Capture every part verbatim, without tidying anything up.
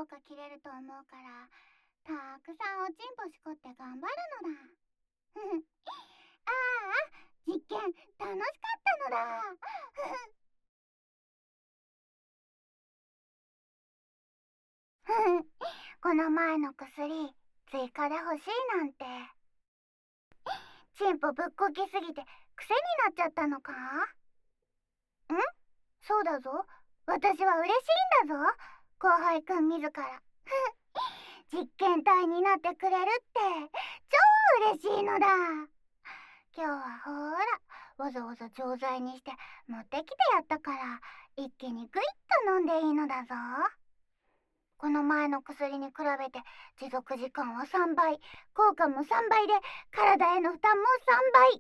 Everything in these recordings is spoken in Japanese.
うか切れると思うから、たくさんおちんぽしこって頑張るのだ。ああ、実験楽しかったのだ。この前の薬追加で欲しいなんて。チンポぶっこきすぎて癖になっちゃったのか？ん？そうだぞ。私は嬉しいんだぞ。後輩くん自ら実験体になってくれるって超嬉しいのだ。今日はほーら、わざわざ錠剤にして持ってきてやったから、一気にグイッと飲んでいいのだぞ。この前の薬に比べて持続時間はさんばい、効果もさんばいで体への負担もさんばい。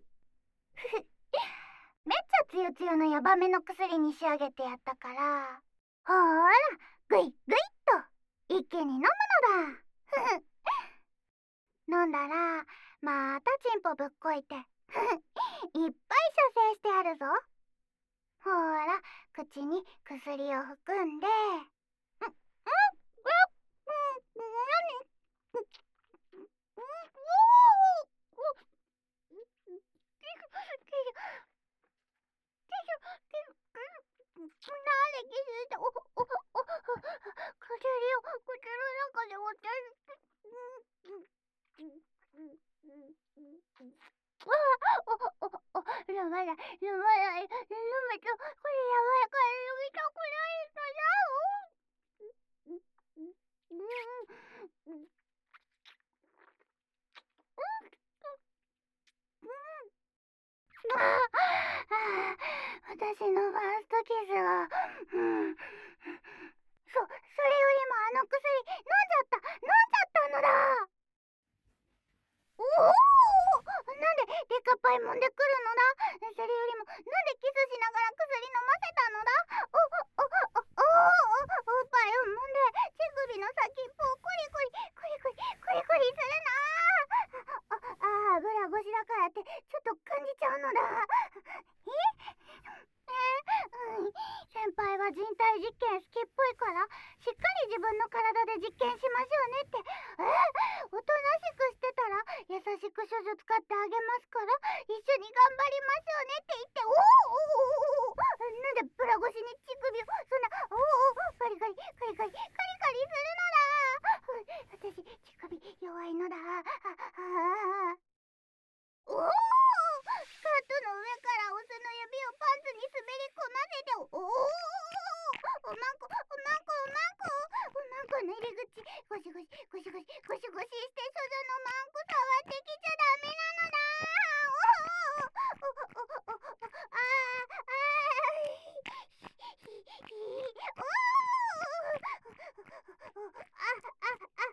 めっちゃつよつよのヤバめの薬に仕上げてやったから、ほーら、グイグイっと一気に飲むのだ。飲んだらまたチンポぶっこいていっぱい射精してやるぞ。ほーら、口に薬を含んで、んんん私のファーストキスは、うん、そ、それよりもあの薬飲んじゃった、飲んじゃったのだ。おお、なんでデカパイ揉んでくるのだ。それよりもなんでキスしながら薬飲ませたのだ。お、お、お、お、おっぱいを揉んで乳首の先っぽをコリコリコリコリコリコリするな。ああ、油越しだからってちょっと感じちゃうのだ。ええ、うん、先輩は人体実験好きっぽいからしっかり自分の体で実験しましょうねって。え、おとなしくしてたら優しく処女使ってあげますから一緒に頑張りましょうねって言って、おおおお、なんでブラ越しに乳首をそんな、おおカリカリカリカリカリカリするのだ。私乳首弱いのだ。ああ、おお、スカートの上からオスの指をパンツに滑り込ませて、おお、おまんこおまんこおまんこおまんこの入り口ゴシゴシゴシゴシゴシゴシして処女のマンコ触ってきちゃダメなのだ。おおおおおお、あああおおあああ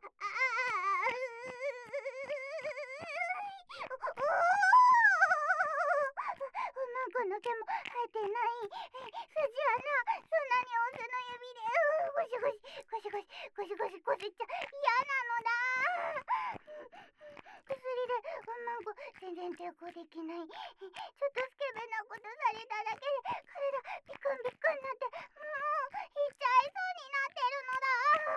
この毛も生えてない。筋はな、そんなにオスの指でゴシゴシゴシゴシゴシゴシゴシっちゃ嫌なのだ。薬でおまんこ全然抵抗できない。ちょっとスケベなことされただけで体ビクンビクンになって、もういっちゃいそうになってるのだ。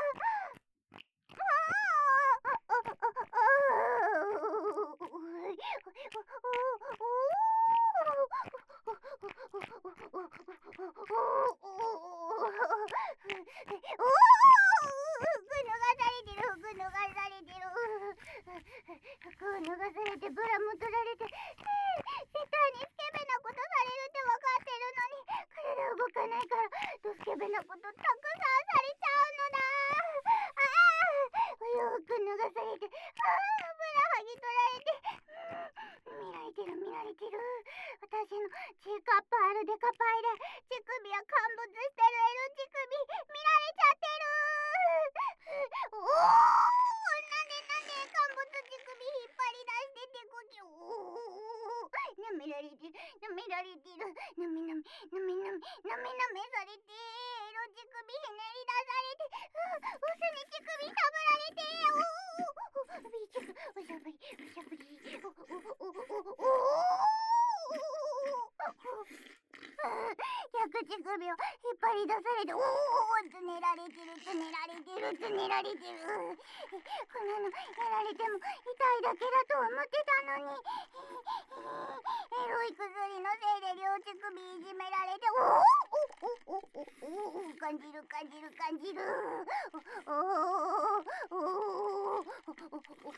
服を脱がされてブラも取られて、絶対にスケベなことされるって分かってるのに体動かないから、ドスケベなことたくさんされちゃうのだ。ああ、お洋服脱がされて、ああ、ブラ剥ぎ取られて、見られてる見られてる。私のチーカップあるデカパイで乳首は陥没してるエロ乳首見られちゃってる。おお、なんでなんで陥没乳首引っ張り出しててこき、おお、なめられてるなめられてる、なめなめなめなめなめなめされて、エロ乳首ひねり出されて、オスに乳首たぶられて、おお、ビーチクおしゃぶりおしゃぶり、おおおおおおお、逆乳首首を引っ張り出されて、おおつねられてるつねられてるつねられてる。こんなのやられても痛いだけだと思ってたのに、エロい薬のせいで両乳首いじめられて、おおおおおお感じる感じる感じる。おおおおおお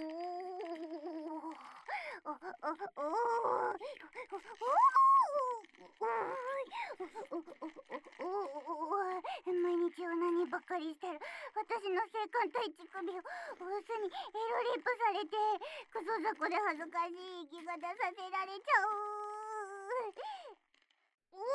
毎日オナニーばっかりしてる私の性感帯乳首をブースにエロリップされて、クソ雑魚で恥ずかしい生き方させられちゃう。おお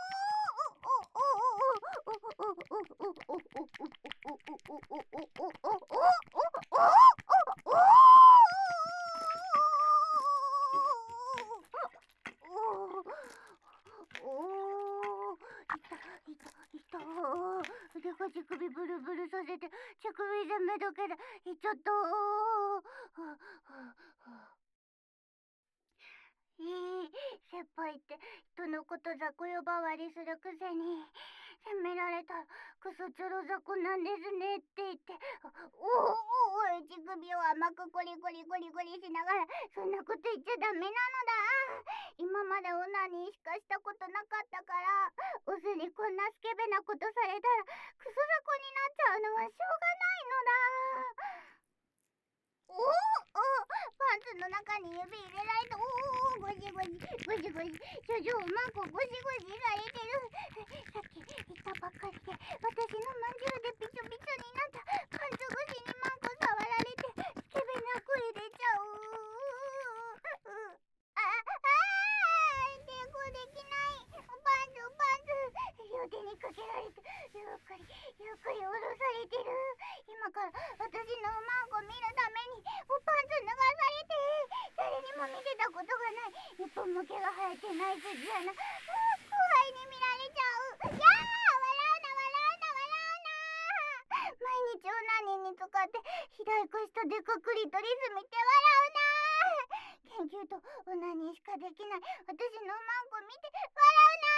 でか乳首ブルブルさせて乳首全部どけでいっちゃった。いい先輩って人のこと雑魚呼ばわりするくせに、責められたらクソチョロ雑魚なんですねって言って、おおお乳首を甘くコリコリコリコリしながら、そんなこと言っちゃダメなのだ。今までオナニーしかしたことなかったから、オスにこんなスケベなことされたらクソ雑魚になっちゃうのはしょうがないのだ。おおパンツの中に指入れられて、おおゴシゴシゴシゴシ少女マンコゴシゴシされてる。さっき言ったばっかりで私のまんじゅうでビチョビチョになったパンツ越しにマンコ触られてスケベな声出ちゃう。ああ抵抗できない。パンツパンツ両手にかけられてゆっくりゆっくり下ろされてる。今から私のマンコ見るためにおパンツ脱がされて、誰にも見せたことがない一本も毛が生えてない筋穴、後輩に見られちゃう。やー笑うな笑うな笑うな。毎日オナニーに使って肥大化したデカクリトリス見て笑うな。研究とオナニーしかできない私のマンコ見て笑うな。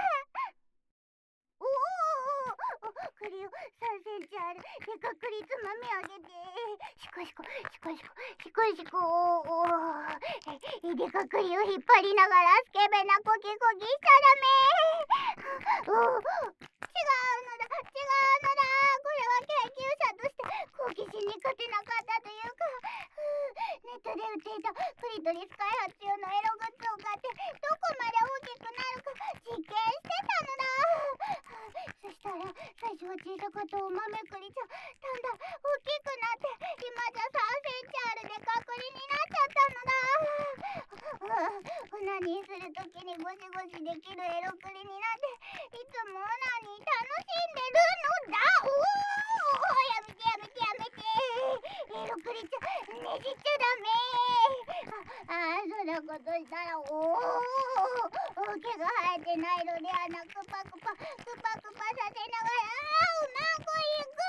おお栗をさんセンチあるデカクリつまみ上げて、シコシコシコシコシコシコおおデカクリを引っ張りながらスケベなコキコキしちゃダメ。お違うのだ違うのだ。これは研究者として好奇心に勝てなかったというか、ネットで売っていたクリトリス開発用のエログッズを買ってどこまで大きくなるか実験してたのだ。そしたら最初は小さかったおまめくりちゃん、だんだん大きくなって今じゃさんセンチあるでかくりになっちゃったのだ。オナニーするときにゴシゴシできるエロクリになっていつもオナニー楽しんでるのだ。おおやめてやめてやめて、エロクリちゃんねじっちゃダメ。ああそんなことしたらおお毛が生えてないので穴クパクパクパクパさせながら、あうまくいく。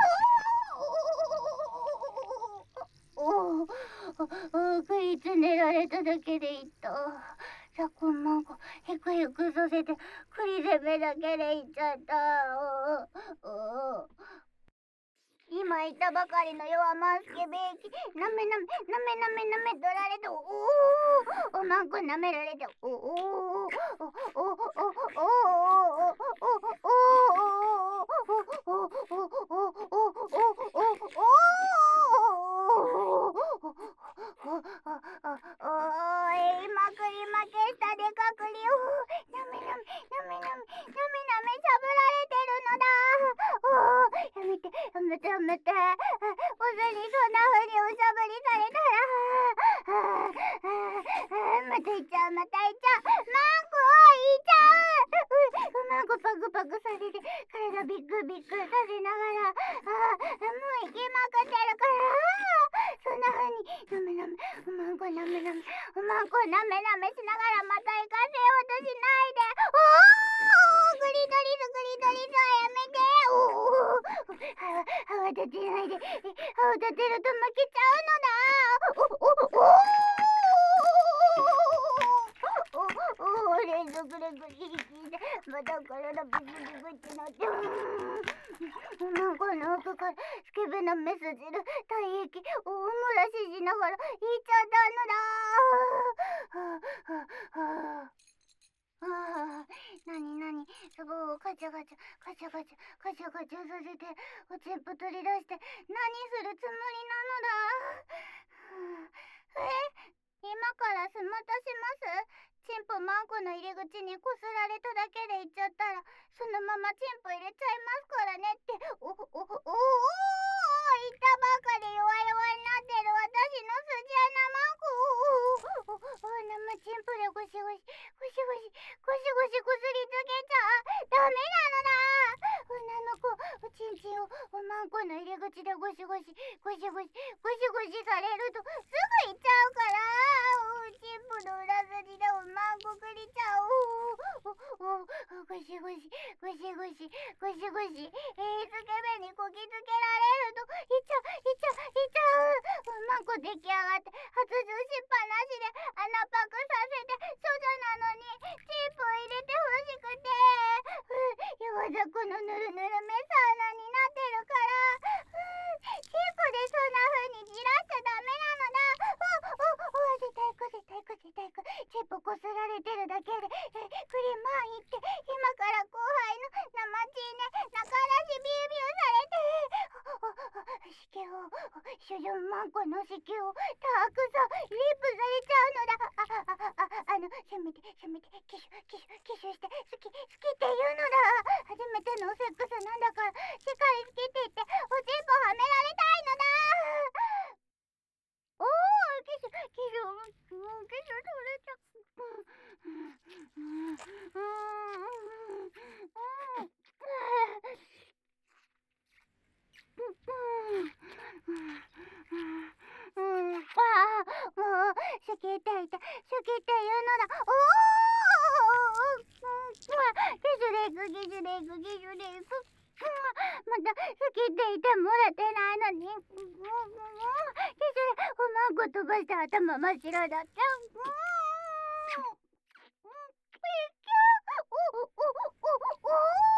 おお食いつねられただけでいった。ザコンマンコヘクヘクさせて栗攻めだけでいっちゃった。おお今言ったばかりの弱マンスケベーキなめなめなめなめなめ取られて、おおおまんこなめられて、おおおおおおおおおおおー、連続でグリグリで、また体ブチブチなって、おまんこの奥からスケベなメス汁、体液、大漏らししながら、いっちゃったのだ。はぁ、はぁ、はぁ。ああ、なになに、すごいガチャガチャ、ガチャガチャ、ガチャガチャさせて、おちんぽ取り出して、何するつもりなのだ。え、今からスマタします？チンポマンコの入り口にこすられただけで行っちゃったら、そのままチンポ入れちゃいますからねって、お、お、お、お、お、言ったばかり弱々になってる私の筋穴マンコ。お、お、お、生チンポでゴシゴシ、ゴシゴシ、ゴシゴシこすりつけちゃダメなのだ。女の子、おちんちんをおまんこの入り口でゴシゴシ、ゴシゴシ、ゴシゴシされるとすぐ行っちゃうから、おちんぽの裏筋でおまんこくりちゃう。お、お、お、ゴシゴシ、ゴシゴシ、ゴシゴシ、えー、つけ麺にこきつけられるといっちゃう、いっちゃう、いっちゃう。おまんこ出来上がって発情しっぱなしで穴パクさせて、処女なのにチンポ入れてほしくて、うん、弱雑魚のぬるぬるめサウナになってるから、うん、チンポでそんな風にじらしちゃダメなのだ。お、お、お、絶対行く、絶対行く、絶対行く。チンポこすられてるだけで、え、クリマン行って、今から後輩の生チーネ、中出しビュービューされて、お、お、お、子宮を、処女マンコの子宮をたくさんリップされちゃうのだ。あ、あ、あ、あの、せめて、せめて、キシュ、キシュ、キシュして、好き、好きって言うのだ。初めてのセックスなんだから、しっかり好きって言って、おちんぽはめられたいのだ。おー、キシュ、キシュ、うん、キシュ取れちゃう。うん、うん、うん、うん、うん。うん、ああ、もう、好きって言って、好きって言うのだ。おー、キスでいく、キスでいく、キスでいく。また、好きって言ってもらってないのに。キスで、おまんこ飛ばして頭真っ白だった。うん。お、お、お、お、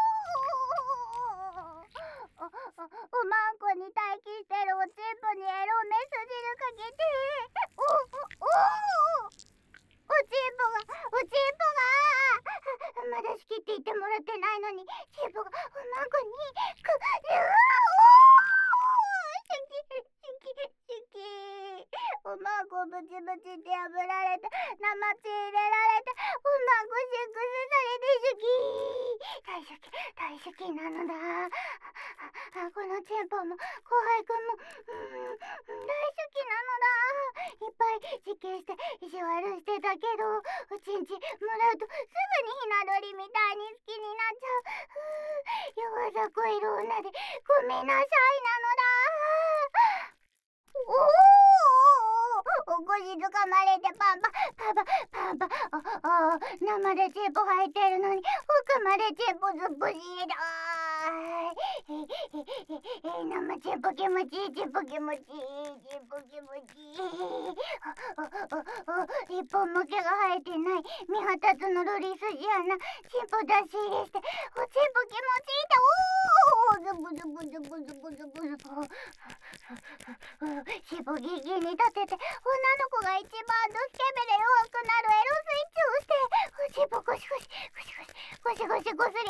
お、おまんこに待機してるおちんぽにエロメス汁かけて、お、お、お、おちんぽが、おちんぽが、まだ好きって言ってもらってないのに、ちんぽがおまんこに、く、うわお、好き、好き、好き。おまんこブチブチって破られて、生血入れられて、おまんこセックスされて好き。大好き、大好きなのだ。あ、このチンポも、後輩くんも、うーん、大好きなのだ。いっぱい実験して、意地悪してたけど、おちんちもらうとすぐにひな鳥みたいに好きになっちゃう。うー、弱雑魚いる女で、ごめんなさいなのだ。おー、お腰つかまれてパンパパパパンパああ生でチンポ入ってるのに奥までチンポずっぽしだ。ええええ生チンポ気持ちいい、チンポ気持ちいい、チンポ気持ちいい。一本も毛が生えてない未発達のロリ筋穴、チンポ出し入れして、おチンポ気持ちいいって。おー、ズブズブズブズブズブズブ。しぼギギに立てて、女の子が一番のスケベで弱くなるエロスイッチをして、しぼゴシゴシゴシゴシゴシゴシゴスりつけちゃダメ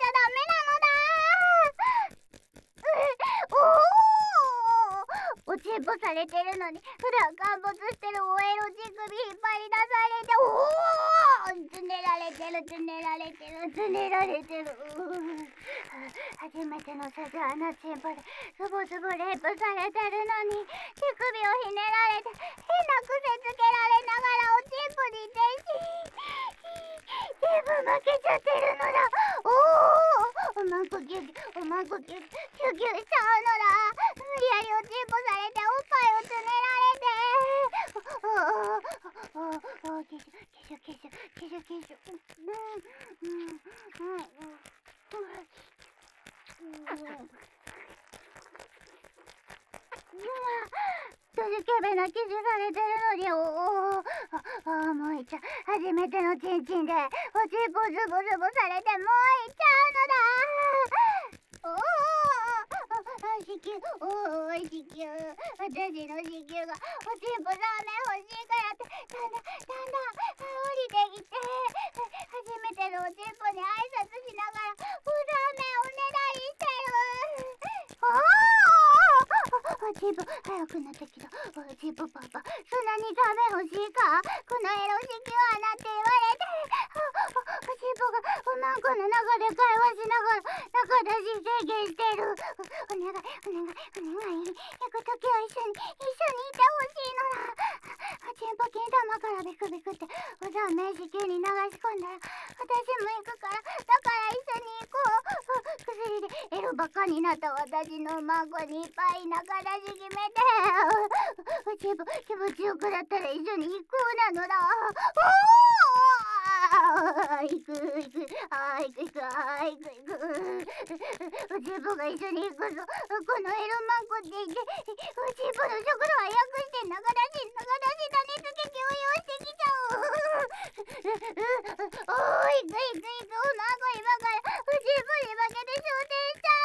なのだ。おお、おちんぽされてるのに普段陥没してるおエロ乳首引っ張り出されて、おお、つねられてる、つねられてる、つねられてる。初めてのサザーナチンポでズボズボレイプされてるのに、手首をひねられて変な癖つけられながらおちんぽに全身全部負けちゃってるのだ。おお、おまんこギュギュ、おまんこギュギュギュギュしちゃうのだ。無理やりおちんぽされておっぱいをつねられて、おおおお、キシュキシュキシュキシュキシュ、うんうんうんうん。どスケベなキスされてるのに、おお、あ、あ、もういっちゃう。初めてのチンチンで、おちんぽズボズボされて、もういっちゃうのだ。おお、子宮、おお、子宮。私の子宮が、おちんぽラーメン欲しいからって、だんだん、だんだん、降りてきて、初めてのおちんぽに挨拶しながら、おラーメンおねだりしてる。おお、おちんぽ、早くなってきた。おちんぽパパ、そんなにラーメン欲しいか？このエロ子宮はなんて言われて、お、お、おちんぽが、おまんこの中で会話しながら、中出し制限してる。お、お願い、お願い、お願い。行くときは一緒に、一緒にいてほしいのだ。おちんぽ金玉からビクビクって、おラーメン子宮に流し込んだら、私も行くから、だから一緒に行こう。薬でエロバカになった私の孫にいっぱい中出し決めて、おちんぽ気持ちよくなったら一緒に行こうなのだ。おー、行く行く、あー行く行く、あー行く行く。おちんぽが一緒に行くぞ。このエロマンコって言って、おちんぽの食路早くして中出し、中出し種付け強要してきちゃう。おー、行く行く行く、おまんこ今からおちんぽに負けて昇天しちゃ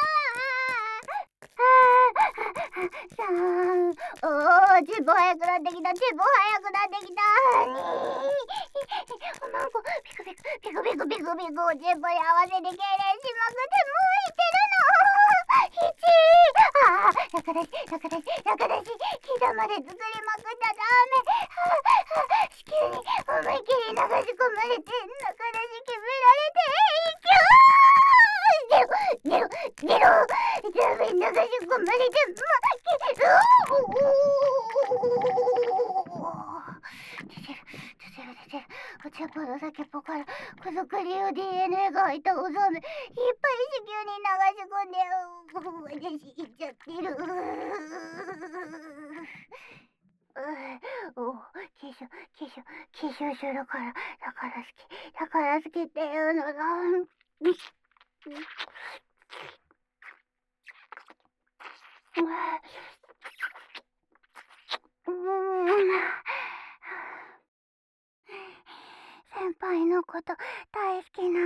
う。さあ、おー、ちんぽ早くなってきた、ちんぽ早くなってきた。おまんこ、ピクピク、ピクピクピクピク、おちんぽに合わせて痙攣しまくって、もういってるの。ひちー、ああ、中出し、中出し、中出し、木玉で作りまくったラーメン。子宮に思いっきり流し込まれて、中出し決められて、キュー、ゲロ、ゲロ、ゲロ、ラーメン流し込まれて、ま、き、うおー、出てる、出てる、出てる。おちんぽの先っぽから子作り用 ディーエヌエー が入ったおそうめん、いっぱい子宮に流し込んで、私いっちゃってる。お、化粧、化粧、化粧するから、だから好き、だから好きっていうのだ。うん。先輩のこと大好きな